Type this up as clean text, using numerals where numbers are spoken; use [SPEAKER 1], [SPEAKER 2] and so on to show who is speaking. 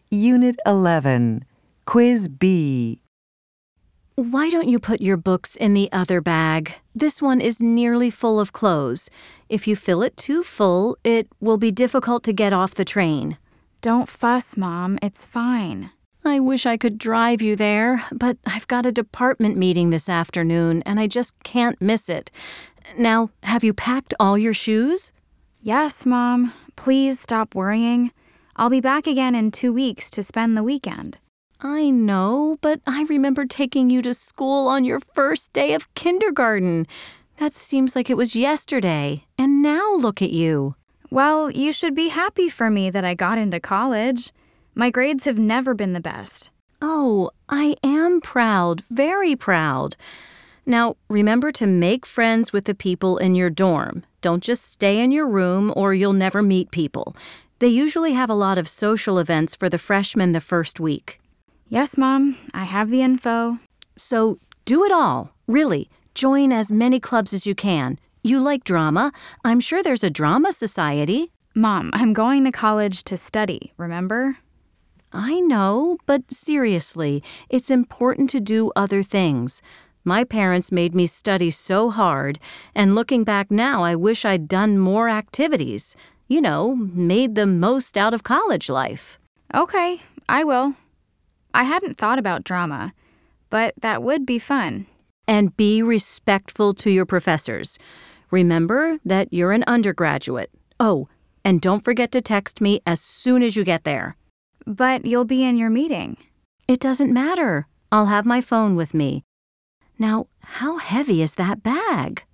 [SPEAKER 1] Unit 11, Quiz B.
[SPEAKER 2] Why don't you put your books in the other bag? This one is nearly full of clothes. If you fill it too full, it will be difficult to get off the train.
[SPEAKER 3] Don't fuss, Mom. It's fine.
[SPEAKER 2] I wish I could drive you there, but I've got a department meeting this afternoon, and I just can't miss it. Now, have you packed all your shoes?
[SPEAKER 3] Yes, Mom. Please stop worrying. I'll be back again in 2 weeks to spend the weekend.
[SPEAKER 2] I know, but I remember taking you to school on your first day of kindergarten. That seems like it was yesterday, and now look at you.
[SPEAKER 3] Well, you should be happy for me that I got into college. My grades have never been the best.
[SPEAKER 2] Oh, I am proud, very proud. Now, remember to make friends with the people in your dorm. Don't just stay in your room or you'll never meet people. They usually have a lot of social events for the freshmen the first week.
[SPEAKER 3] Yes, Mom. I have the info.
[SPEAKER 2] So do it all, really. Join as many clubs as you can. You like drama. I'm sure there's a drama society.
[SPEAKER 3] Mom, I'm going to college to study, remember?
[SPEAKER 2] I know, but seriously, it's important to do other things. My parents made me study so hard, and looking back now, I wish I'd done more activities. You know, made the most out of college life.
[SPEAKER 3] Okay, I will. I hadn't thought about drama, but that would be fun.
[SPEAKER 2] And be respectful to your professors. Remember that you're an undergraduate. Oh, and don't forget to text me as soon as you get there.
[SPEAKER 3] But you'll be in your meeting.
[SPEAKER 2] It doesn't matter. I'll have my phone with me. Now, how heavy is that bag?